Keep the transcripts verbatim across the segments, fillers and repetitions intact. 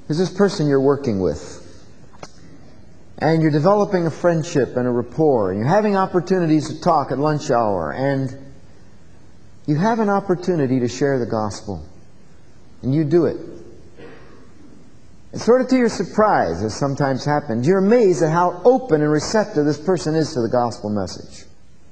There's this person you're working with, and you're developing a friendship and a rapport, and you're having opportunities to talk at lunch hour, and you have an opportunity to share the gospel, and you do it. And sort of to your surprise, as sometimes happens, you're amazed at how open and receptive this person is to the gospel message.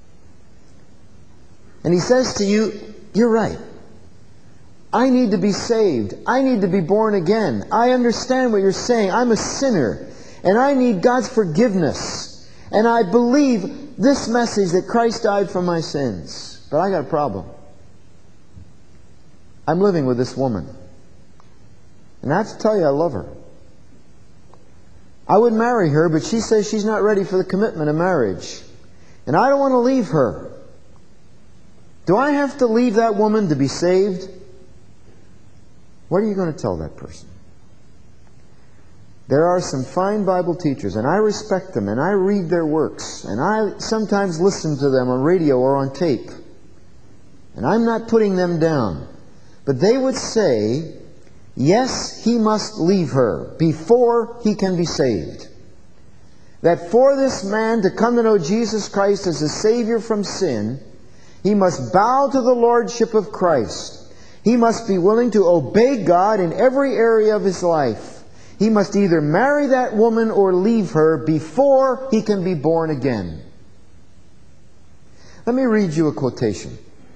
And he says to you, you're right. I need to be saved. I need to be born again. I understand what you're saying. I'm a sinner. And I need God's forgiveness. And I believe this message that Christ died for my sins. But I got a problem. I'm living with this woman. And I have to tell you, I love her. I would marry her, but she says she's not ready for the commitment of marriage. And I don't want to leave her. Do I have to leave that woman to be saved? What are you going to tell that person? There are some fine Bible teachers, and I respect them, and I read their works, and I sometimes listen to them on radio or on tape. And I'm not putting them down. But they would say, yes, he must leave her before he can be saved. That for this man to come to know Jesus Christ as a Savior from sin, he must bow to the Lordship of Christ. He must be willing to obey God in every area of his life. He must either marry that woman or leave her before he can be born again. Let me read you a quotation.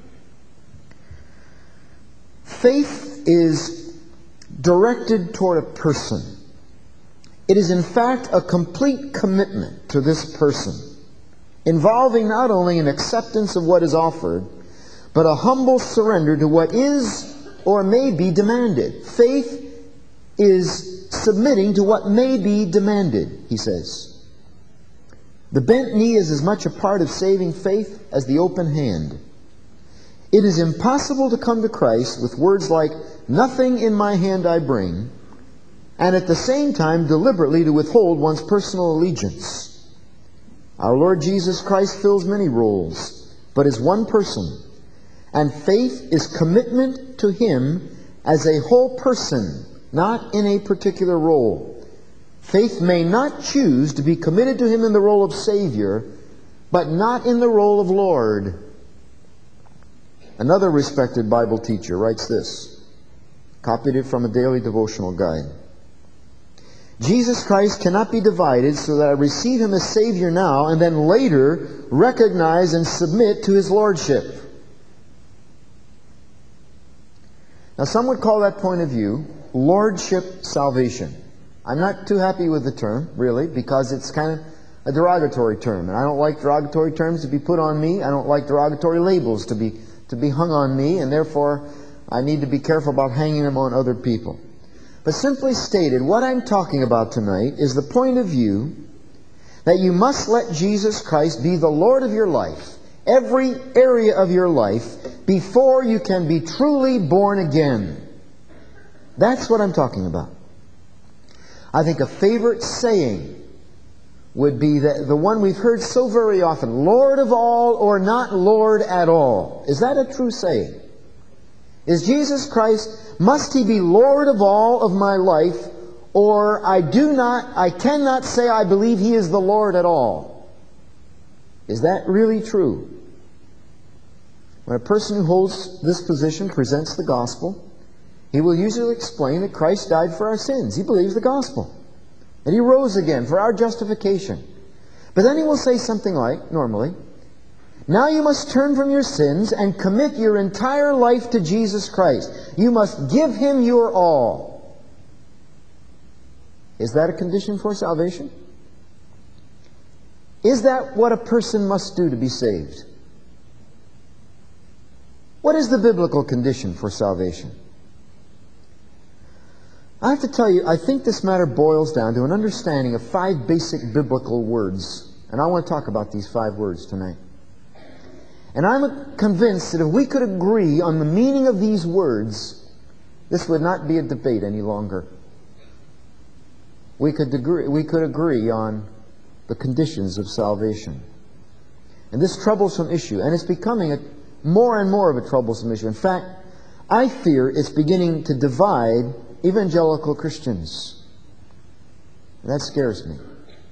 Faith is directed toward a person. It is in fact a complete commitment to this person, involving not only an acceptance of what is offered, but a humble surrender to what is or may be demanded. Faith is submitting to what may be demanded, he says. The bent knee is as much a part of saving faith as the open hand. It is impossible to come to Christ with words like, nothing in my hand I bring, and at the same time deliberately to withhold one's personal allegiance. Our Lord Jesus Christ fills many roles, but is one person, and faith is commitment to Him as a whole person, not in a particular role. Faith may not choose to be committed to Him in the role of Savior, but not in the role of Lord. Another respected Bible teacher writes this, copied it from a daily devotional guide. Jesus Christ cannot be divided so that I receive Him as Savior now and then later recognize and submit to His Lordship. Now some would call that point of view Lordship salvation. I'm not too happy with the term, really, because it's kind of a derogatory term. And I don't like derogatory terms to be put on me. I don't like derogatory labels to be, to be hung on me, and therefore I need to be careful about hanging them on other people. But simply stated, what I'm talking about tonight is the point of view that you must let Jesus Christ be the Lord of your life, every area of your life, before you can be truly born again. That's what I'm talking about. I think a favorite saying would be that the one we've heard so very often, Lord of all or not Lord at all. Is that a true saying? Is Jesus Christ, must He be Lord of all of my life, or I do not, I cannot say I believe He is the Lord at all? Is that really true? When a person who holds this position presents the gospel, he will usually explain that Christ died for our sins. He believes the gospel. And He rose again for our justification. But then he will say something like, normally, now you must turn from your sins and commit your entire life to Jesus Christ. You must give Him your all. Is that a condition for salvation? Is that what a person must do to be saved? What is the biblical condition for salvation? I have to tell you, I think this matter boils down to an understanding of five basic biblical words. And I want to talk about these five words tonight. And I'm convinced that if we could agree on the meaning of these words, this would not be a debate any longer. We could agree, we could agree on the conditions of salvation. And this troublesome issue, and it's becoming a, more and more of a troublesome issue. In fact, I fear it's beginning to divide evangelical Christians. That scares me.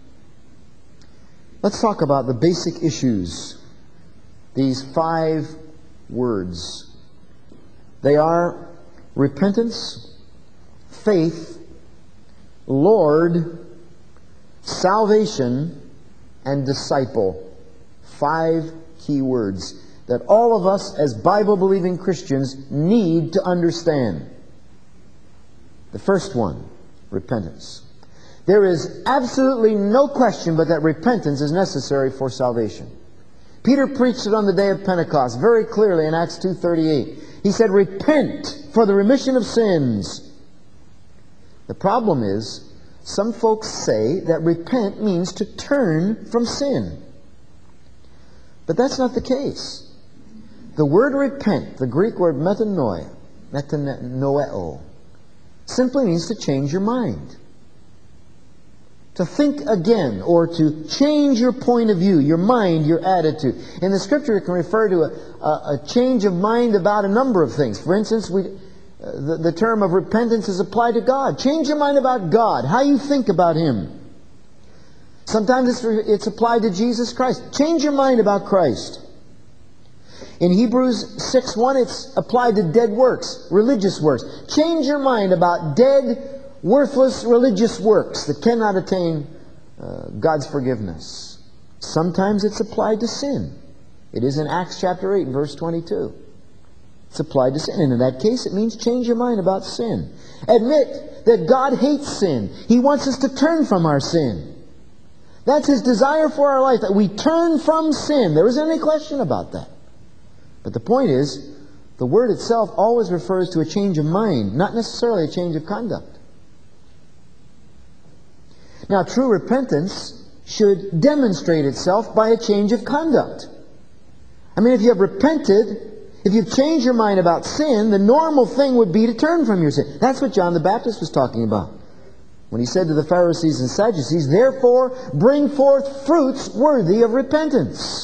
Let's talk about the basic issues. These five words. They are repentance, faith, Lord, salvation, and disciple. Five key words that all of us as Bible-believing Christians need to understand. The first one, repentance. There is absolutely no question but that repentance is necessary for salvation. Peter preached it on the day of Pentecost very clearly in Acts two thirty-eight. He said, "Repent for the remission of sins." The problem is, some folks say that repent means to turn from sin. But that's not the case. The word repent, the Greek word metanoia, metanoeo, simply means to change your mind. To think again, or to change your point of view, your mind, your attitude. In the Scripture, it can refer to a, a, a change of mind about a number of things. For instance, we, uh, the, the term of repentance is applied to God. Change your mind about God, how you think about Him. Sometimes it's, it's applied to Jesus Christ. Change your mind about Christ. In Hebrews six one, it's applied to dead works, religious works. Change your mind about dead, worthless religious works that cannot attain uh, God's forgiveness. Sometimes it's applied to sin. It is in Acts chapter eight and verse twenty-two. It's applied to sin. And in that case, it means change your mind about sin. Admit that God hates sin. He wants us to turn from our sin. That's His desire for our life, that we turn from sin. There isn't any question about that. But the point is, the word itself always refers to a change of mind, not necessarily a change of conduct. Now, true repentance should demonstrate itself by a change of conduct. I mean, if you have repented, if you've changed your mind about sin, the normal thing would be to turn from your sin. That's what John the Baptist was talking about when he said to the Pharisees and Sadducees, "Therefore bring forth fruits worthy of repentance."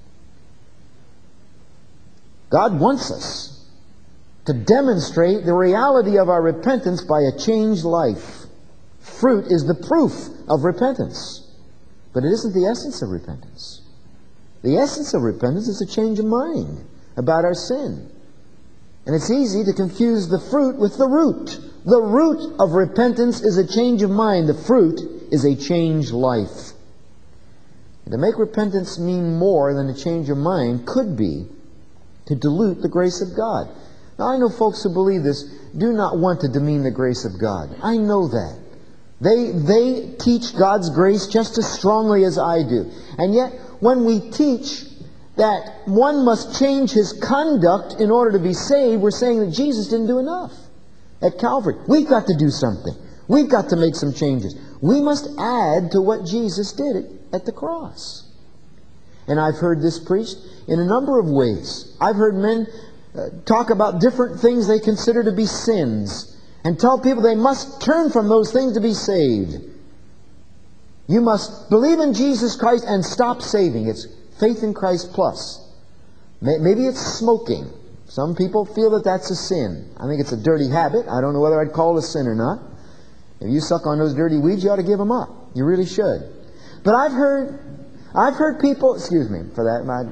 God wants us to demonstrate the reality of our repentance by a changed life. Fruit is the proof of repentance, but it isn't the essence of repentance. The essence of repentance is a change of mind about our sin. And it's easy to confuse the fruit with the root. The root of repentance is a change of mind. The fruit is a changed life. And to make repentance mean more than a change of mind could be to dilute the grace of God. Now, I know folks who believe this do not want to demean the grace of God. I know that. They, they teach God's grace just as strongly as I do. And yet, when we teach that one must change his conduct in order to be saved, we're saying that Jesus didn't do enough at Calvary. We've got to do something. We've got to make some changes. We must add to what Jesus did at the cross. And I've heard this preached in a number of ways. I've heard men uh, talk about different things they consider to be sins and tell people they must turn from those things to be saved. You must believe in Jesus Christ and stop saving. It's faith in Christ plus. Maybe it's smoking. Some people feel that that's a sin. I think it's a dirty habit. I don't know whether I'd call it a sin or not. If you suck on those dirty weeds, you ought to give them up. You really should. But I've heard, I've heard people, excuse me for that, my,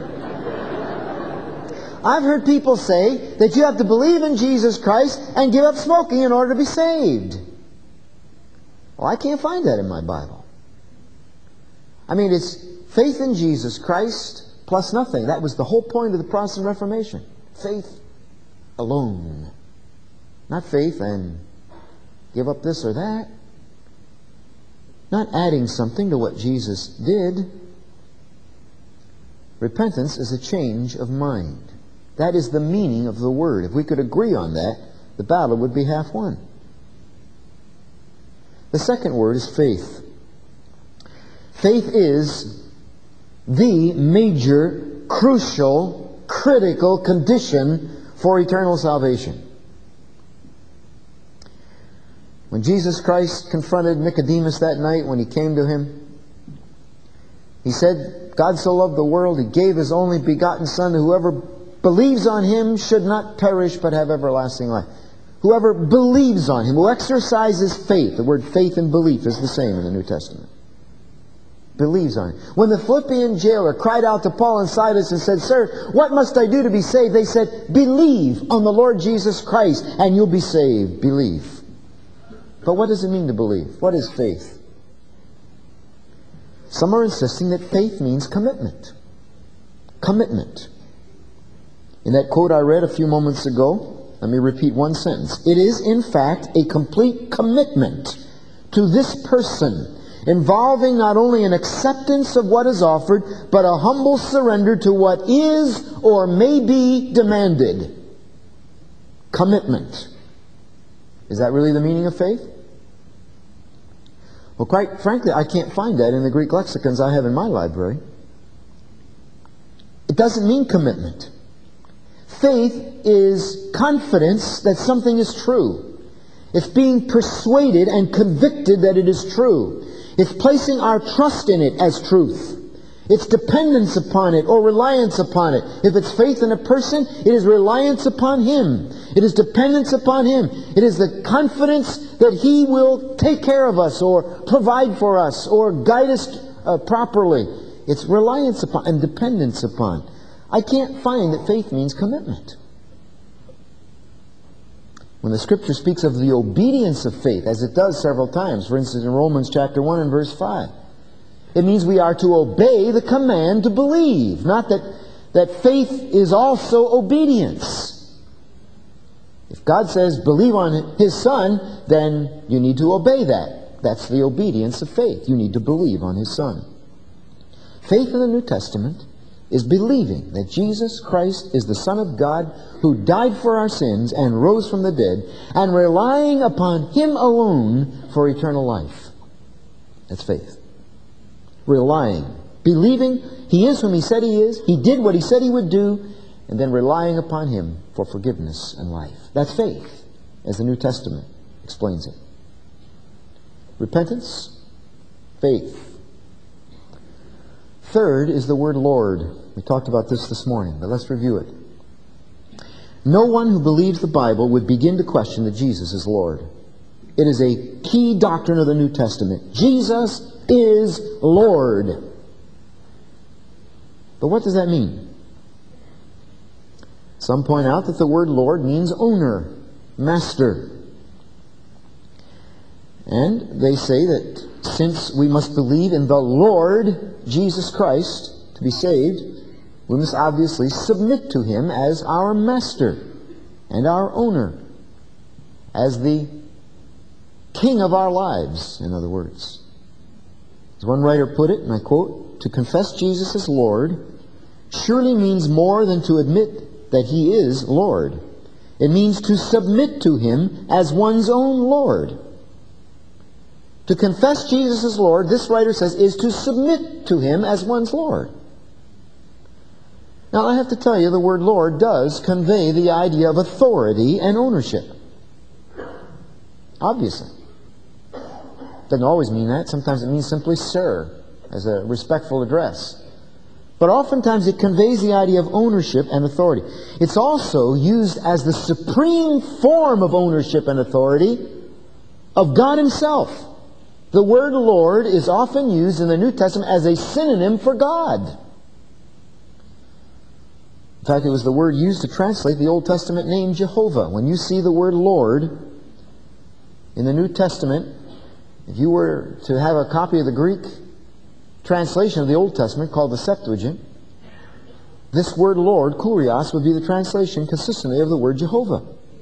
I've heard people say that you have to believe in Jesus Christ and give up smoking in order to be saved. Well, I can't find that in my Bible. I mean, it's faith in Jesus Christ plus nothing. That was the whole point of the Protestant Reformation. Faith alone. Not faith and give up this or that. Not adding something to what Jesus did. Repentance is a change of mind. That is the meaning of the word. If we could agree on that, the battle would be half won. The second word is faith. Faith is the major, crucial, critical condition for eternal salvation. When Jesus Christ confronted Nicodemus that night when he came to him, he said, God so loved the world, He gave His only begotten Son, that whoever believes on Him should not perish but have everlasting life. Whoever believes on Him, who exercises faith. The word faith and belief is the same in the New Testament. Believes on Him. When the Philippian jailer cried out to Paul and Silas and said, "Sir, what must I do to be saved?" They said, "Believe on the Lord Jesus Christ and you'll be saved." Believe. But what does it mean to believe? What is faith? Some are insisting that faith means commitment. Commitment. In that quote I read a few moments ago, let me repeat one sentence. It is, in fact, a complete commitment to this person, involving not only an acceptance of what is offered, but a humble surrender to what is or may be demanded. Commitment. Is that really the meaning of faith? Well, quite frankly, I can't find that in the Greek lexicons I have in my library. It doesn't mean commitment. Faith is confidence that something is true. It's being persuaded and convicted that it is true. It's placing our trust in it as truth. It's dependence upon it or reliance upon it. If it's faith in a person, it is reliance upon Him. It is dependence upon Him. It is the confidence that He will take care of us or provide for us or guide us uh, properly. It's reliance upon and dependence upon. I can't find that faith means commitment. When the Scripture speaks of the obedience of faith, as it does several times, for instance in Romans chapter one and verse five, it means we are to obey the command to believe, not that, that faith is also obedience. If God says believe on His Son, then you need to obey that. That's the obedience of faith. You need to believe on His Son. Faith in the New Testament is believing that Jesus Christ is the Son of God who died for our sins and rose from the dead, and relying upon Him alone for eternal life. That's faith. Relying. Believing He is whom He said He is, He did what He said He would do, and then relying upon Him for forgiveness and life. That's faith, as the New Testament explains it. Repentance, faith. Third is the word Lord. We talked about this this morning, but let's review it. No one who believes the Bible would begin to question that Jesus is Lord. It is a key doctrine of the New Testament. Jesus is Lord. But what does that mean? Some point out that the word Lord means owner, master. And they say that since we must believe in the Lord Jesus Christ to be saved, we must obviously submit to Him as our master and our owner, as the King of our lives, in other words. As one writer put it, and I quote, "To confess Jesus as Lord surely means more than to admit that He is Lord. It means to submit to Him as one's own Lord." To confess Jesus as Lord, this writer says, is to submit to Him as one's Lord. Now, I have to tell you, the word Lord does convey the idea of authority and ownership. Obviously. Doesn't always mean that. Sometimes it means simply sir, as a respectful address. But oftentimes it conveys the idea of ownership and authority. It's also used as the supreme form of ownership and authority of God Himself. The word Lord is often used in the New Testament as a synonym for God. In fact, it was the word used to translate the Old Testament name Jehovah. When you see the word Lord in the New Testament, if you were to have a copy of the Greek translation of the Old Testament called the Septuagint, this word Lord, Kurios, would be the translation consistently of the word Jehovah.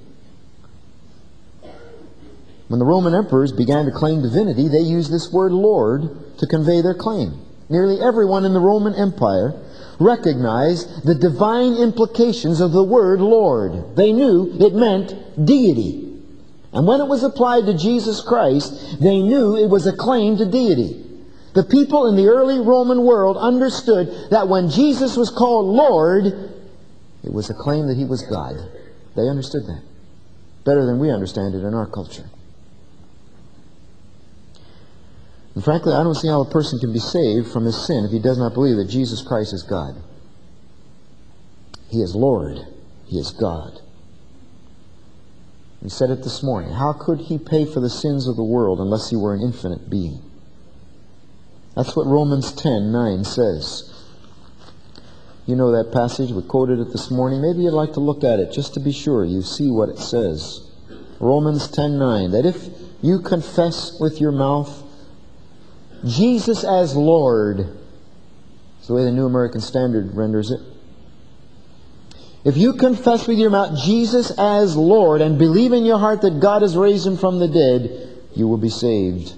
When the Roman emperors began to claim divinity, they used this word Lord to convey their claim. Nearly everyone in the Roman Empire recognized the divine implications of the word Lord. They knew it meant deity. And when it was applied to Jesus Christ, they knew it was a claim to deity. The people in the early Roman world understood that when Jesus was called Lord, it was a claim that He was God. They understood that better than we understand it in our culture. And frankly, I don't see how a person can be saved from his sin if he does not believe that Jesus Christ is God. He is Lord. He is God. We said it this morning. How could he pay for the sins of the world unless he were an infinite being? That's what Romans ten nine says. You know that passage. We quoted it this morning. Maybe you'd like to look at it just to be sure you see what it says. Romans ten nine. That if you confess with your mouth Jesus as Lord, that's the way the New American Standard renders it. If you confess with your mouth Jesus as Lord and believe in your heart that God has raised Him from the dead, you will be saved.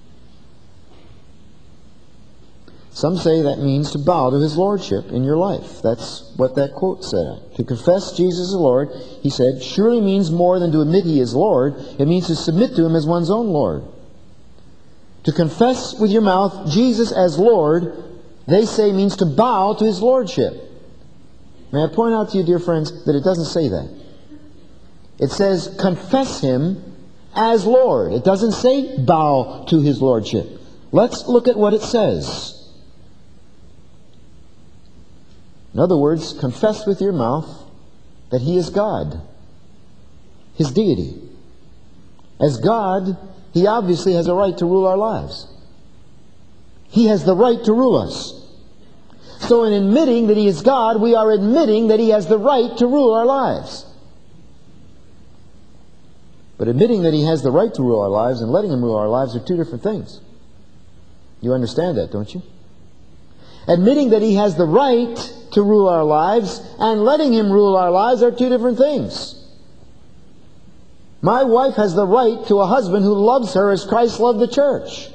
Some say that means to bow to His Lordship in your life. That's what that quote said. To confess Jesus as Lord, he said, surely means more than to admit He is Lord. It means to submit to Him as one's own Lord. To confess with your mouth Jesus as Lord, they say means to bow to His Lordship. May I point out to you, dear friends, that it doesn't say that. It says confess Him as Lord. It doesn't say bow to His Lordship. Let's look at what it says. In other words, confess with your mouth that He is God, His deity. As God, He obviously has a right to rule our lives. He has the right to rule us. So in admitting that He is God, we are admitting that He has the right to rule our lives. But admitting that He has the right to rule our lives and letting Him rule our lives are two different things. You understand that, don't you? Admitting that He has the right to rule our lives and letting Him rule our lives are two different things. My wife has the right to a husband who loves her as Christ loved the church.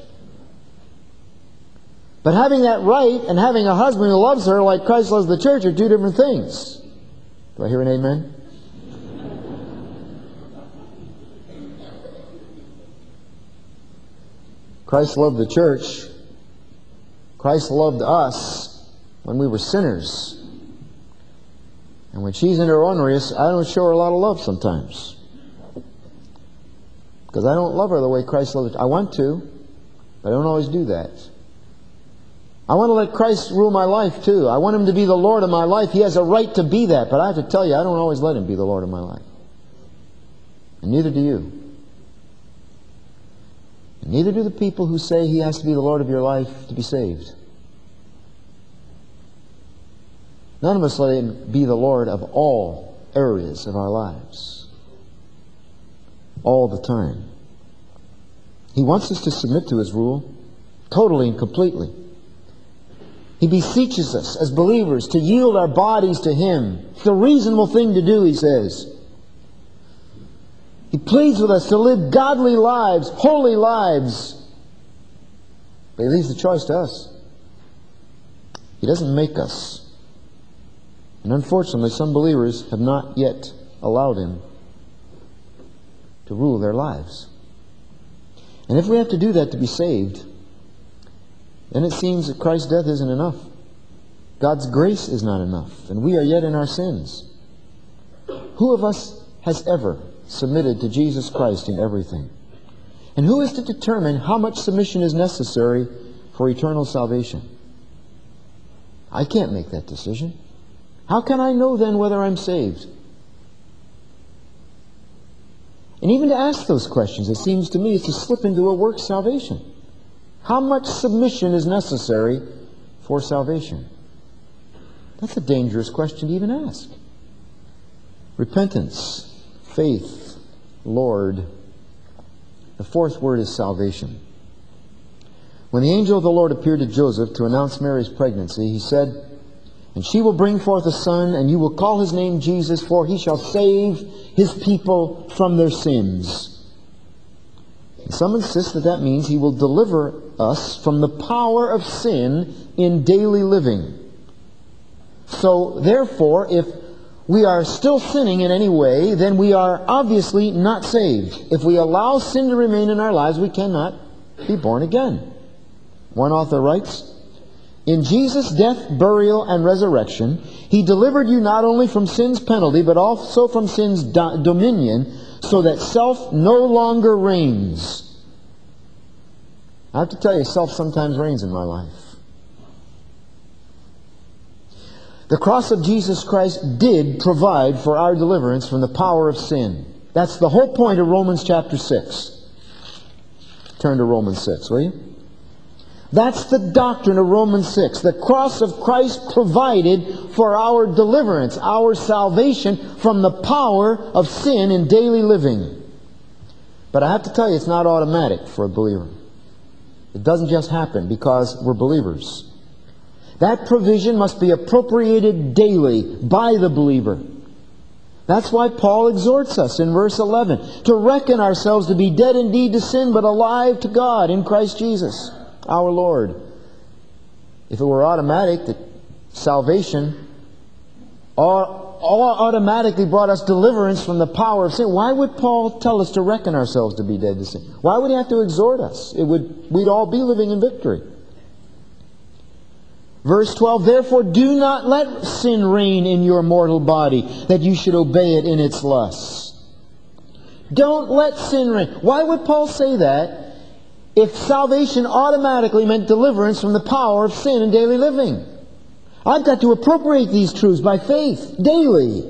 But having that right and having a husband who loves her like Christ loves the church are two different things. Do I hear an amen? Christ loved the church. Christ loved us when we were sinners. And when she's in her own race, I don't show her a lot of love sometimes. Because I don't love her the way Christ loved her. I want to, but I don't always do that. I want to let Christ rule my life too. I want Him to be the Lord of my life. He has a right to be that. But I have to tell you, I don't always let Him be the Lord of my life. And neither do you. And neither do the people who say He has to be the Lord of your life to be saved. None of us let Him be the Lord of all areas of our lives. All the time. He wants us to submit to His rule totally and completely. He beseeches us as believers to yield our bodies to Him. It's the reasonable thing to do, he says. He pleads with us to live godly lives, holy lives. But He leaves the choice to us. He doesn't make us. And unfortunately, some believers have not yet allowed Him to rule their lives. And if we have to do that to be saved, then it seems that Christ's death isn't enough. God's grace is not enough, and we are yet in our sins. Who of us has ever submitted to Jesus Christ in everything? And who is to determine how much submission is necessary for eternal salvation? I can't make that decision. How can I know then whether I'm saved? And even to ask those questions, it seems to me, is to slip into a work salvation. How much submission is necessary for salvation? That's a dangerous question to even ask. Repentance, faith, Lord. The fourth word is salvation. When the angel of the Lord appeared to Joseph to announce Mary's pregnancy, he said, "And she will bring forth a son, and you will call his name Jesus, for he shall save his people from their sins." And some insist that that means he will deliver us from the power of sin in daily living. So, therefore, if we are still sinning in any way, then we are obviously not saved. If we allow sin to remain in our lives, we cannot be born again. One author writes, "In Jesus' death, burial, and resurrection, He delivered you not only from sin's penalty, but also from sin's do- dominion, so that self no longer reigns." I have to tell you, self sometimes reigns in my life. The cross of Jesus Christ did provide for our deliverance from the power of sin. That's the whole point of Romans chapter six. Turn to Romans six, will you? That's the doctrine of Romans six. The cross of Christ provided for our deliverance, our salvation from the power of sin in daily living. But I have to tell you, it's not automatic for a believer. It doesn't just happen because we're believers. That provision must be appropriated daily by the believer. That's why Paul exhorts us in verse eleven to reckon ourselves to be dead indeed to sin, but alive to God in Christ Jesus, our Lord. If it were automatic, that salvation all, all automatically brought us deliverance from the power of sin, why would Paul tell us to reckon ourselves to be dead to sin? Why would he have to exhort us? It would, we'd all be living in victory. Verse twelve, therefore do not let sin reign in your mortal body, that you should obey it in its lusts. Don't let sin reign. Why would Paul say that if salvation automatically meant deliverance from the power of sin in daily living? I've got to appropriate these truths by faith daily.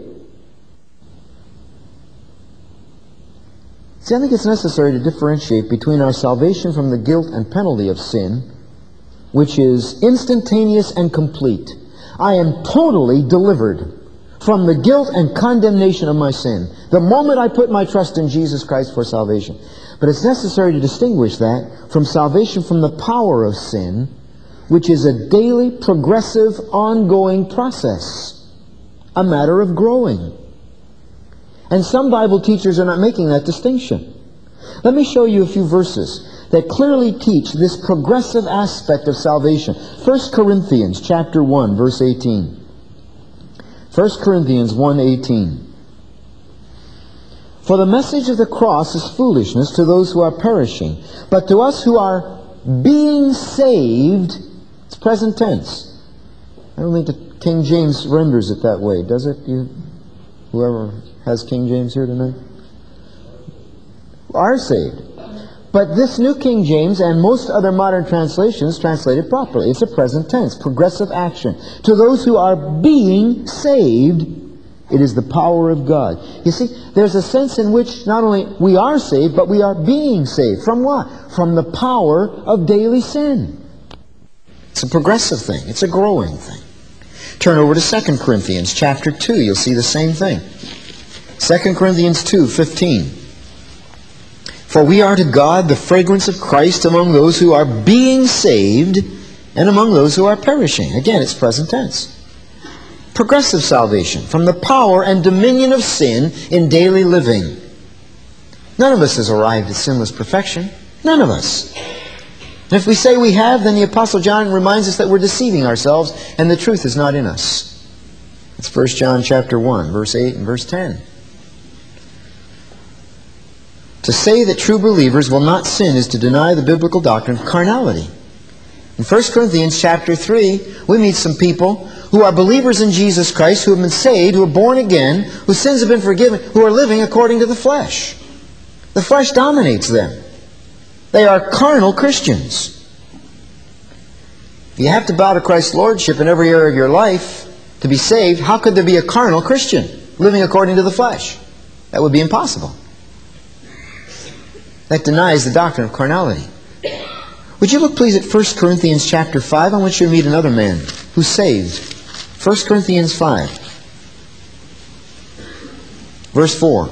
See, I think it's necessary to differentiate between our salvation from the guilt and penalty of sin, which is instantaneous and complete. I am totally delivered from the guilt and condemnation of my sin the moment I put my trust in Jesus Christ for salvation. But it's necessary to distinguish that from salvation from the power of sin, which is a daily, progressive, ongoing process, a matter of growing. And some Bible teachers are not making that distinction. Let me show you a few verses that clearly teach this progressive aspect of salvation. First Corinthians chapter one, verse eighteen. First Corinthians one eighteen. For the message of the cross is foolishness to those who are perishing, but to us who are being saved, it's present tense. I don't think the King James renders it that way, does it? You, whoever has King James here tonight? Are saved. But this New King James and most other modern translations translate it properly. It's a present tense, progressive action. To those who are being saved, it is the power of God. You see, there's a sense in which not only we are saved, but we are being saved. From what? From the power of daily sin. It's a progressive thing. It's a growing thing. Turn over to Second Corinthians chapter two. You'll see the same thing. Second Corinthians two fifteen. For we are to God the fragrance of Christ among those who are being saved and among those who are perishing. Again, it's present tense. Progressive salvation from the power and dominion of sin in daily living. None of us has arrived at sinless perfection. None of us. And if we say we have, then the Apostle John reminds us that we're deceiving ourselves and the truth is not in us. It's First John chapter one, verse eight and verse ten. To say that true believers will not sin is to deny the biblical doctrine of carnality. In First Corinthians chapter three, we meet some people who are believers in Jesus Christ, who have been saved, who are born again, whose sins have been forgiven, who are living according to the flesh. The flesh dominates them. They are carnal Christians. If you have to bow to Christ's lordship in every area of your life to be saved, how could there be a carnal Christian living according to the flesh? That would be impossible. That denies the doctrine of carnality. Would you look please at First Corinthians chapter five? I want you to meet another man who's saved. First Corinthians five. Verse four.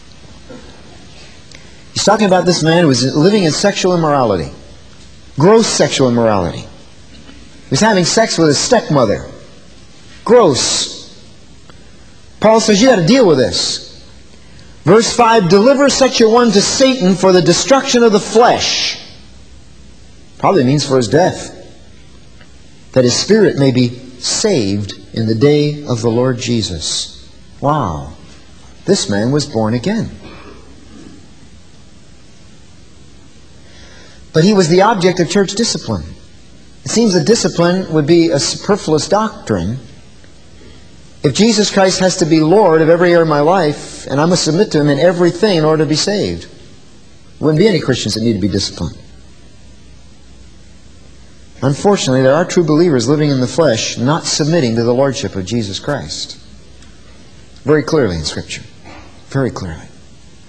He's talking about this man who was living in sexual immorality. Gross sexual immorality. He was having sex with his stepmother. Gross. Paul says, you got to deal with this. Verse five, deliver such a one to Satan for the destruction of the flesh. Probably means for his death. That his spirit may be saved in the day of the Lord Jesus. Wow. This man was born again. But he was the object of church discipline. It seems that discipline would be a superfluous doctrine if Jesus Christ has to be Lord of every area of my life, and I must submit to Him in everything in order to be saved. There wouldn't be any Christians that need to be disciplined. Unfortunately, there are true believers living in the flesh, not submitting to the Lordship of Jesus Christ. Very clearly in Scripture. Very clearly.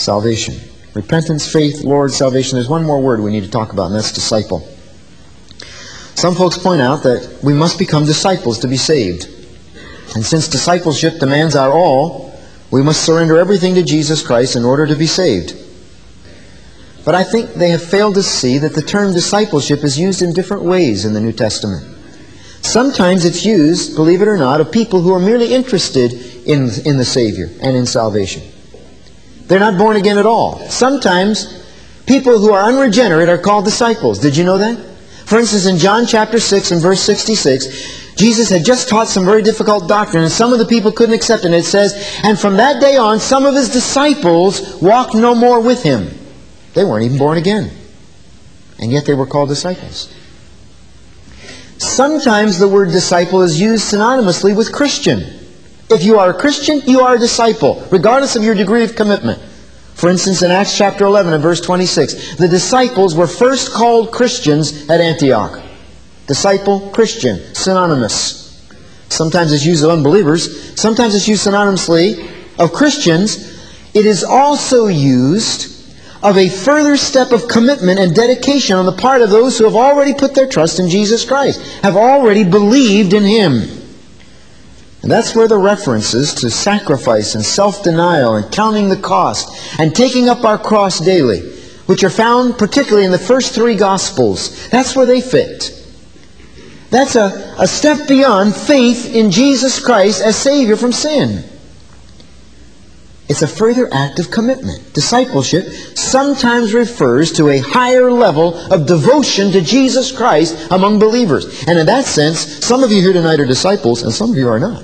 salvation. Repentance, faith, Lord, salvation. There's one more word we need to talk about, and that's disciple. Some folks point out that we must become disciples to be saved. And since discipleship demands our all, we must surrender everything to Jesus Christ in order to be saved. But I think they have failed to see that the term discipleship is used in different ways in the New Testament. Sometimes it's used, believe it or not, of people who are merely interested in, in the Savior and in salvation. They're not born again at all. Sometimes people who are unregenerate are called disciples. Did you know that? For instance, in John chapter six and verse sixty-six, Jesus had just taught some very difficult doctrine, and some of the people couldn't accept it. And it says, and from that day on, some of his disciples walked no more with him. They weren't even born again. And yet they were called disciples. Sometimes the word disciple is used synonymously with Christian. If you are a Christian, you are a disciple, regardless of your degree of commitment. For instance, in Acts chapter eleven and verse twenty-six, the disciples were first called Christians at Antioch. Disciple, Christian, synonymous. Sometimes it's used of unbelievers. Sometimes it's used synonymously of Christians. It is also used of a further step of commitment and dedication on the part of those who have already put their trust in Jesus Christ, have already believed in Him. And that's where the references to sacrifice and self-denial and counting the cost and taking up our cross daily, which are found particularly in the first three Gospels, that's where they fit. That's a, a step beyond faith in Jesus Christ as Savior from sin. It's a further act of commitment. Discipleship sometimes refers to a higher level of devotion to Jesus Christ among believers. And in that sense, some of you here tonight are disciples and some of you are not.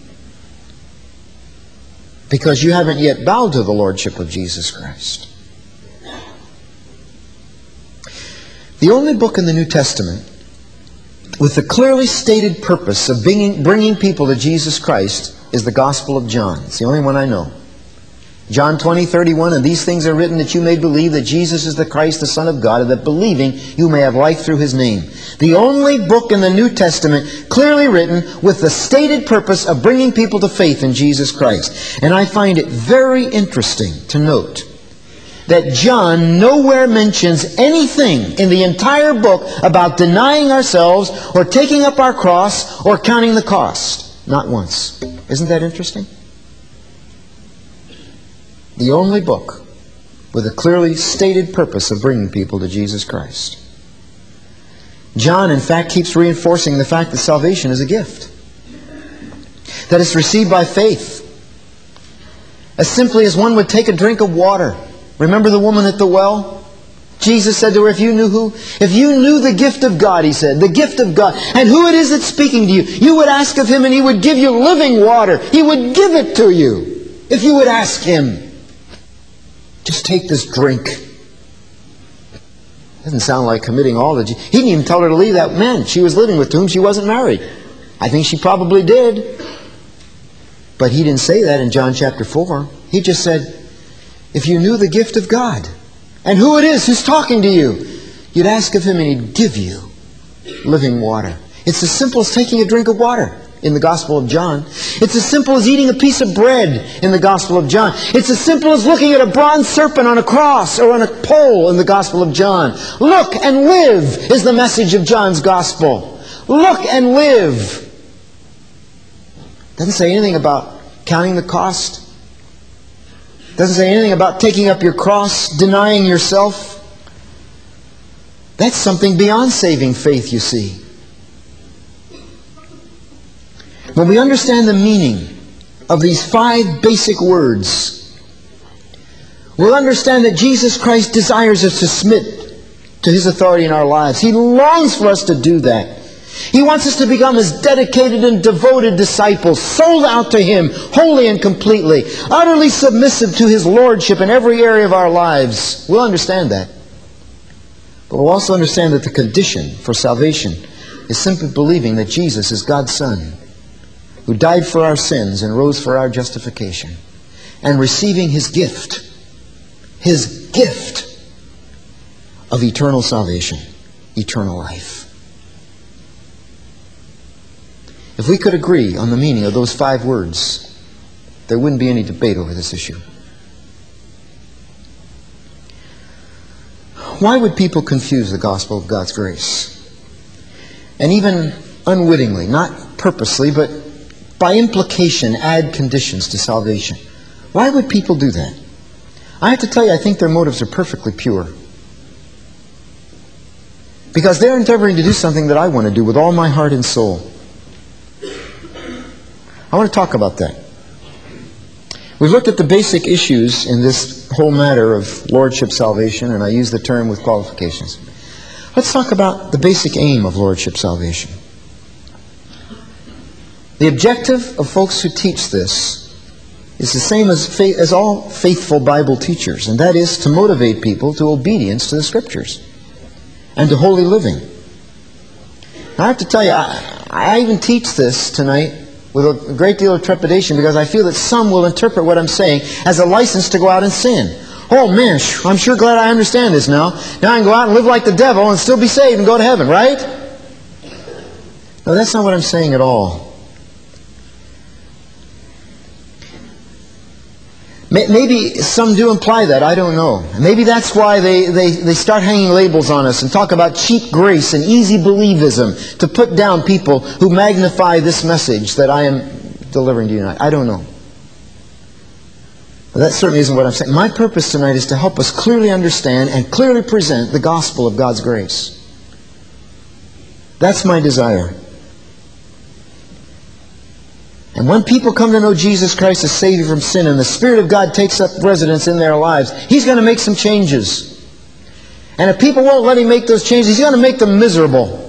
Because you haven't yet bowed to the Lordship of Jesus Christ. The only book in the New Testament with the clearly stated purpose of bringing, bringing people to Jesus Christ is the Gospel of John. It's the only one I know. John twenty, thirty-one, and these things are written that you may believe that Jesus is the Christ, the Son of God, and that believing you may have life through His name. The only book in the New Testament clearly written with the stated purpose of bringing people to faith in Jesus Christ. And I find it very interesting to note that John nowhere mentions anything in the entire book about denying ourselves or taking up our cross or counting the cost. Not once. Isn't that interesting? The only book with a clearly stated purpose of bringing people to Jesus Christ. John, in fact, keeps reinforcing the fact that salvation is a gift. That it's received by faith. As simply as one would take a drink of water. Remember the woman at the well? Jesus said to her, if you knew who? If you knew the gift of God, He said, the gift of God, and who it is that's speaking to you, you would ask of Him and He would give you living water. He would give it to you if you would ask Him. Just take this drink. Doesn't sound like committing all the... He didn't even tell her to leave that man she was living with, to whom she wasn't married. I think she probably did. But He didn't say that in John chapter four. He just said, if you knew the gift of God and who it is who's talking to you, you'd ask of Him and He'd give you living water. It's as simple as taking a drink of water in the Gospel of John. It's as simple as eating a piece of bread in the Gospel of John. It's as simple as looking at a bronze serpent on a cross or on a pole in the Gospel of John. Look and live is the message of John's Gospel. Look and live. Doesn't say anything about counting the cost. Doesn't say anything about taking up your cross, denying yourself. That's something beyond saving faith, you see. When we understand the meaning of these five basic words, we'll understand that Jesus Christ desires us to submit to His authority in our lives. He longs for us to do that. He wants us to become His dedicated and devoted disciples, sold out to Him, wholly and completely, utterly submissive to His Lordship in every area of our lives. We'll understand that. But we'll also understand that the condition for salvation is simply believing that Jesus is God's Son, who died for our sins and rose for our justification, and receiving His gift, His gift of eternal salvation, eternal life. If we could agree on the meaning of those five words, there wouldn't be any debate over this issue. why would people confuse the gospel of God's grace? And even unwittingly, not purposely, but by implication, add conditions to salvation. Why would people do that? I have to tell you, I think their motives are perfectly pure. Because they're endeavoring to do something that I want to do with all my heart and soul. I want to talk about that. We've looked at the basic issues in this whole matter of lordship salvation, and I use the term with qualifications. Let's talk about the basic aim of lordship salvation. The objective of folks who teach this is the same as, fa- as all faithful Bible teachers, and that is to motivate people to obedience to the Scriptures and to holy living. Now, I have to tell you, I, I even teach this tonight with a great deal of trepidation, because I feel that some will interpret what I'm saying as a license to go out and sin. Oh man, I'm sure glad I understand this now. Now I can go out and live like the devil and still be saved and go to heaven, right? No, that's not what I'm saying at all. Maybe some do imply that, I don't know. Maybe that's why they, they, they start hanging labels on us and talk about cheap grace and easy believism to put down people who magnify this message that I am delivering to you tonight. I don't know. But that certainly isn't what I'm saying. My purpose tonight is to help us clearly understand and clearly present the gospel of God's grace. That's my desire. And when people come to know Jesus Christ as Savior from sin, and the Spirit of God takes up residence in their lives, He's going to make some changes. And if people won't let Him make those changes, He's going to make them miserable.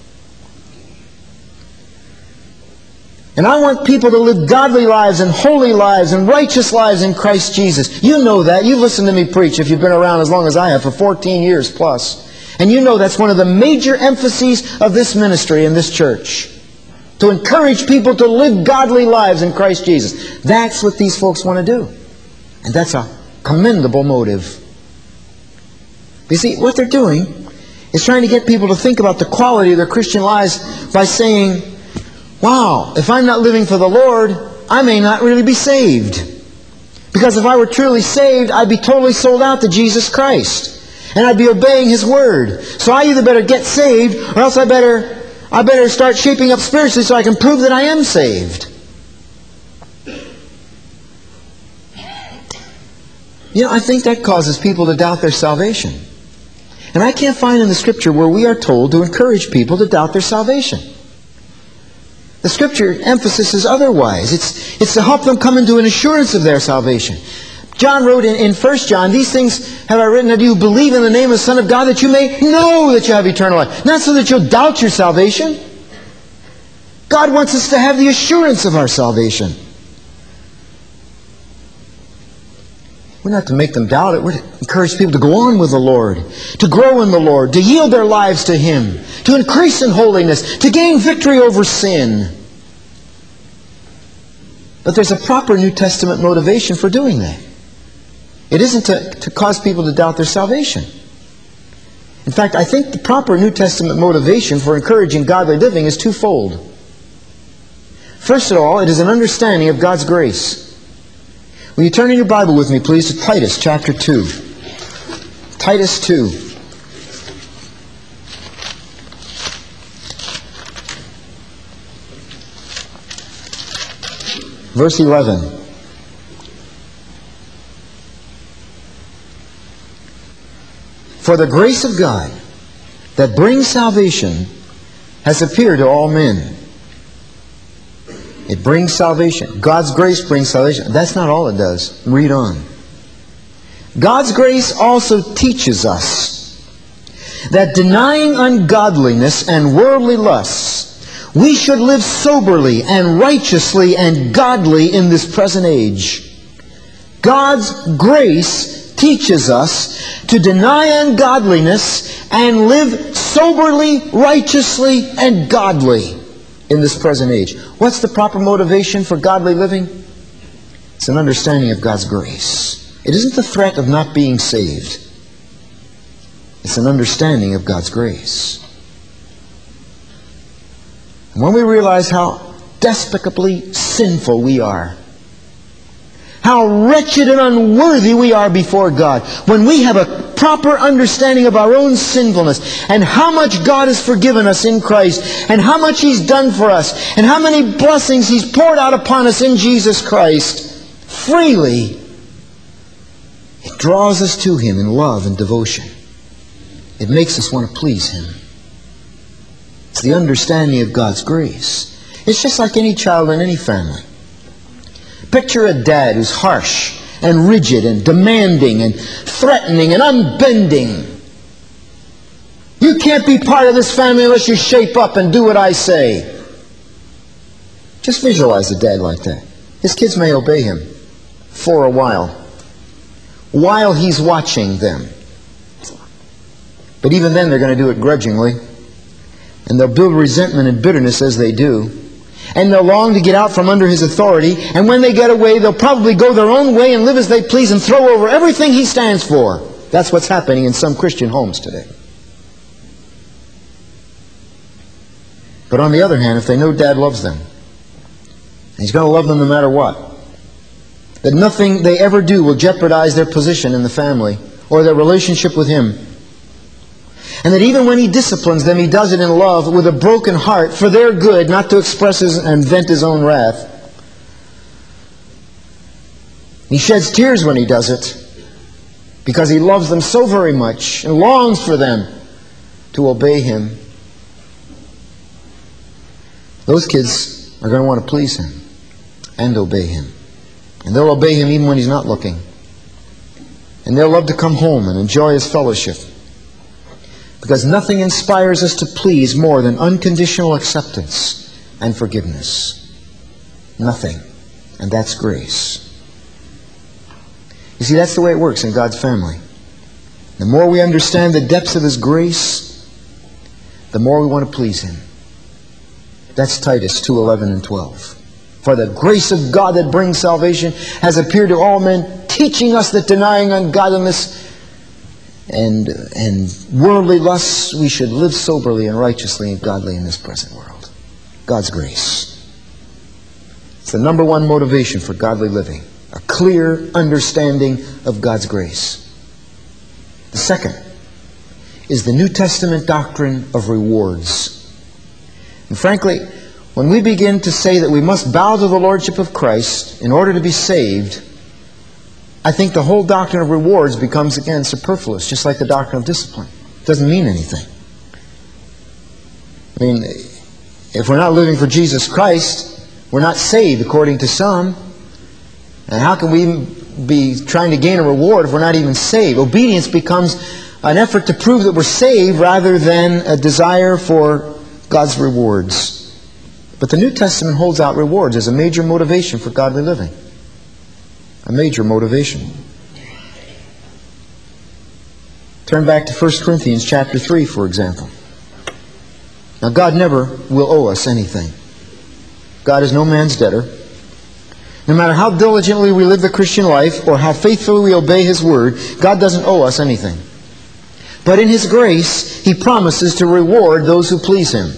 And I want people to live godly lives and holy lives and righteous lives in Christ Jesus. You know that. You've listened to me preach if you've been around as long as I have, for fourteen years plus. And you know that's one of the major emphases of this ministry in this church. To encourage people to live godly lives in Christ Jesus. That's what these folks want to do. And that's a commendable motive. You see, what they're doing is trying to get people to think about the quality of their Christian lives by saying, wow, if I'm not living for the Lord, I may not really be saved. Because if I were truly saved, I'd be totally sold out to Jesus Christ. And I'd be obeying His Word. So I either better get saved, or else I better... I better start shaping up spiritually so I can prove that I am saved. You know, I think that causes people to doubt their salvation. And I can't find in the Scripture where we are told to encourage people to doubt their salvation. The Scripture emphasis is otherwise. It's, it's to help them come into an assurance of their salvation. John wrote in, in First John, these things have I written that you believe in the name of the Son of God, that you may know that you have eternal life. Not so that you'll doubt your salvation. God wants us to have the assurance of our salvation. We're not to make them doubt it. We're to encourage people to go on with the Lord, to grow in the Lord, to yield their lives to Him, to increase in holiness, to gain victory over sin. But there's a proper New Testament motivation for doing that. It isn't to, to cause people to doubt their salvation. In fact, I think the proper New Testament motivation for encouraging godly living is twofold. First of all, it is an understanding of God's grace. Will you turn in your Bible with me, please, to Titus chapter two. Titus two. Verse eleven. For the grace of God that brings salvation has appeared to all men. It brings salvation. God's grace brings salvation. That's not all it does. Read on. God's grace also teaches us that denying ungodliness and worldly lusts, we should live soberly and righteously and godly in this present age. God's grace teaches us to deny ungodliness and live soberly, righteously, and godly in this present age. What's the proper motivation for godly living? It's an understanding of God's grace. It isn't the threat of not being saved. It's an understanding of God's grace. And when we realize how despicably sinful we are, how wretched and unworthy we are before God. When we have a proper understanding of our own sinfulness and how much God has forgiven us in Christ and how much He's done for us and how many blessings He's poured out upon us in Jesus Christ freely, it draws us to Him in love and devotion. It makes us want to please Him. It's the understanding of God's grace. It's just like any child in any family. Picture a dad who's harsh and rigid and demanding and threatening and unbending. You can't be part of this family unless you shape up and do what I say. Just visualize a dad like that. His kids may obey him for a while, while he's watching them. But even then they're going to do it grudgingly. And they'll build resentment and bitterness as they do. And they'll long to get out from under his authority. And when they get away, they'll probably go their own way and live as they please and throw over everything he stands for. That's what's happening in some Christian homes today. But on the other hand, if they know Dad loves them, and He's going to love them no matter what, that nothing they ever do will jeopardize their position in the family or their relationship with Him, and that even when He disciplines them, He does it in love with a broken heart for their good, not to express his, and vent His own wrath. He sheds tears when He does it because He loves them so very much and longs for them to obey Him. Those kids are going to want to please Him and obey Him. And they'll obey Him even when He's not looking. And they'll love to come home and enjoy His fellowship. Because nothing inspires us to please more than unconditional acceptance and forgiveness. Nothing. And that's grace. You see, that's the way it works in God's family. The more we understand the depths of His grace, the more we want to please Him. That's Titus two eleven and twelve. For the grace of God that brings salvation has appeared to all men, teaching us that denying ungodliness and and worldly lusts, we should live soberly and righteously and godly in this present world. God's grace. It's the number one motivation for godly living. A clear understanding of God's grace. The second is the New Testament doctrine of rewards. And frankly, when we begin to say that we must bow to the Lordship of Christ in order to be saved, I think the whole doctrine of rewards becomes again superfluous, just like the doctrine of discipline. It doesn't mean anything. I mean, if we're not living for Jesus Christ, we're not saved according to some. And how can we be trying to gain a reward if we're not even saved? Obedience becomes an effort to prove that we're saved rather than a desire for God's rewards. But the New Testament holds out rewards as a major motivation for godly living. A major motivation. Turn back to First Corinthians chapter three, for example. Now, God never will owe us anything. God is no man's debtor. No matter how diligently we live the Christian life or how faithfully we obey His Word, God doesn't owe us anything. But in His grace, He promises to reward those who please Him.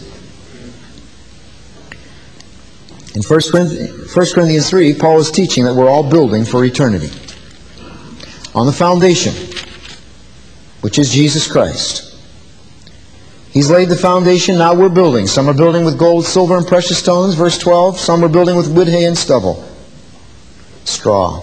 In First Corinthians three, Paul is teaching that we're all building for eternity. On the foundation, which is Jesus Christ. He's laid the foundation, now we're building. Some are building with gold, silver, and precious stones, verse twelve. Some are building with wood, hay, and stubble. Straw.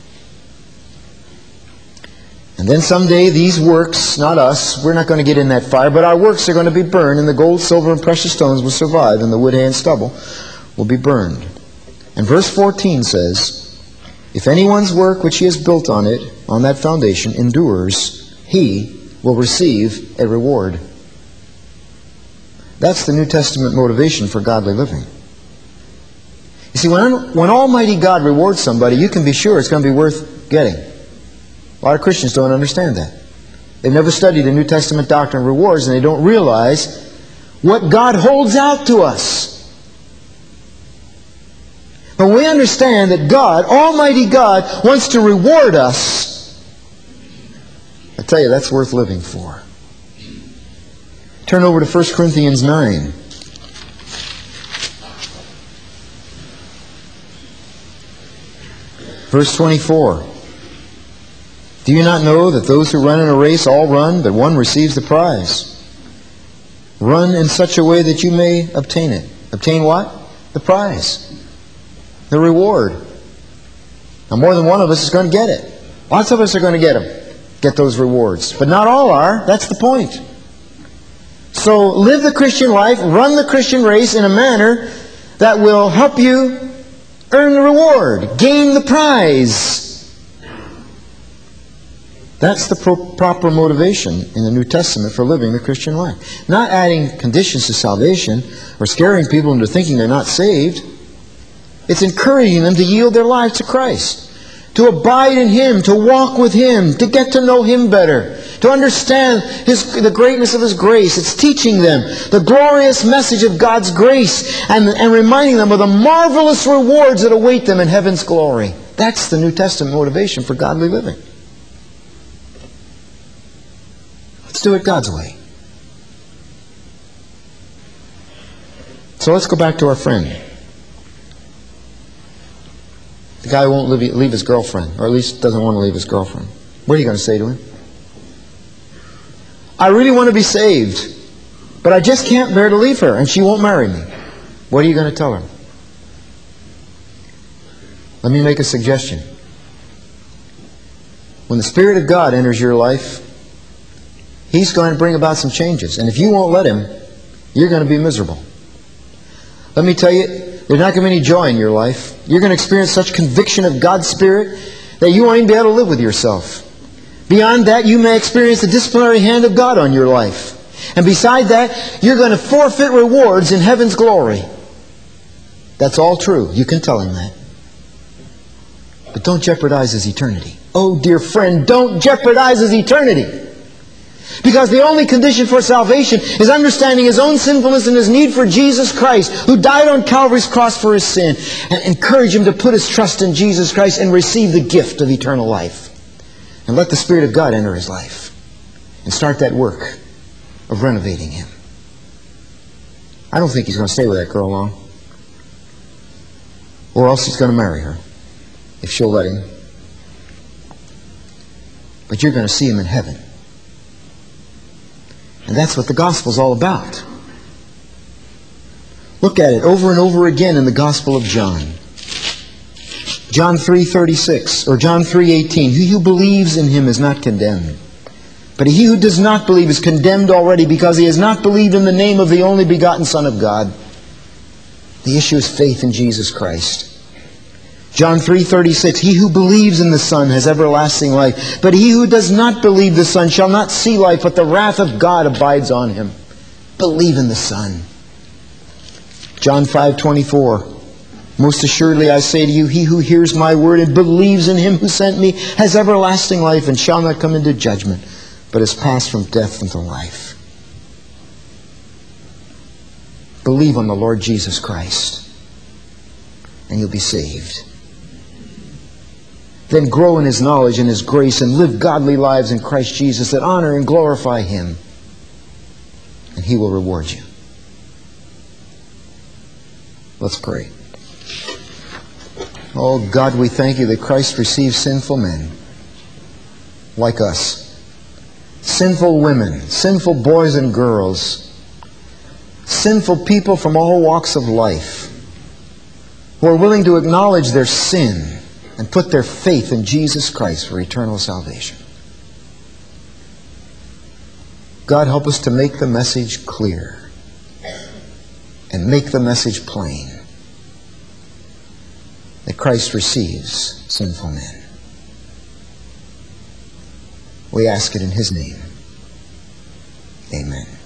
And then someday these works, not us, we're not going to get in that fire, but our works are going to be burned, and the gold, silver, and precious stones will survive, and the wood, hay, and stubble will be burned. And verse fourteen says, if anyone's work which he has built on it, on that foundation, endures, he will receive a reward. That's the New Testament motivation for godly living. You see, when, when Almighty God rewards somebody, you can be sure it's going to be worth getting. A lot of Christians don't understand that. They've never studied the New Testament doctrine of rewards, and they don't realize what God holds out to us. But we understand that God, Almighty God, wants to reward us. I tell you, that's worth living for. Turn over to First Corinthians nine. Verse twenty-four. Do you not know that those who run in a race all run, but one receives the prize? Run in such a way that you may obtain it. Obtain what? The prize. The reward. Now more than one of us is going to get it. Lots of us are going to get them. Get those rewards. But not all are. That's the point. So live the Christian life, run the Christian race in a manner that will help you earn the reward, gain the prize. That's the pro- proper motivation in the New Testament for living the Christian life. Not adding conditions to salvation or scaring people into thinking they're not saved. It's encouraging them to yield their lives to Christ, to abide in Him, to walk with Him, to get to know Him better, to understand His, the greatness of His grace. It's teaching them the glorious message of God's grace and, and reminding them of the marvelous rewards that await them in heaven's glory. That's the New Testament motivation for godly living. Let's do it God's way. So let's go back to our friend. The guy who won't leave, leave his girlfriend, or at least doesn't want to leave his girlfriend. What are you going to say to him? I really want to be saved, but I just can't bear to leave her, and she won't marry me. What are you going to tell her? Let me make a suggestion. When the Spirit of God enters your life, He's going to bring about some changes. And if you won't let Him, you're going to be miserable. Let me tell you, there's not going to be any joy in your life. You're going to experience such conviction of God's Spirit that you won't even be able to live with yourself. Beyond that, you may experience the disciplinary hand of God on your life. And beside that, you're going to forfeit rewards in heaven's glory. That's all true. You can tell Him that. But don't jeopardize His eternity. Oh, dear friend, don't jeopardize His eternity. Because the only condition for salvation is understanding his own sinfulness and his need for Jesus Christ, who died on Calvary's cross for his sin, and encourage him to put his trust in Jesus Christ and receive the gift of eternal life. And let the Spirit of God enter his life and start that work of renovating him. I don't think he's going to stay with that girl long. Or else he's going to marry her, if she'll let him. But you're going to see him in heaven. And that's what the gospel's all about. Look at it over and over again in the Gospel of John. John three thirty-six, or John three eighteen. He who believes in him is not condemned. But he who does not believe is condemned already, because he has not believed in the name of the only begotten Son of God. The issue is faith in Jesus Christ. John three thirty-six, he who believes in the Son has everlasting life. But he who does not believe the Son shall not see life, but the wrath of God abides on him. Believe in the Son. John five twenty-four, most assuredly I say to you, he who hears my word and believes in him who sent me has everlasting life and shall not come into judgment, but has passed from death into life. Believe on the Lord Jesus Christ, and you'll be saved. Then grow in His knowledge and His grace and live godly lives in Christ Jesus that honor and glorify Him. And He will reward you. Let's pray. Oh God, we thank You that Christ received sinful men like us. Sinful women, sinful boys and girls, sinful people from all walks of life who are willing to acknowledge their sin and put their faith in Jesus Christ for eternal salvation. God, help us to make the message clear and make the message plain that Christ receives sinful men. We ask it in His name. Amen.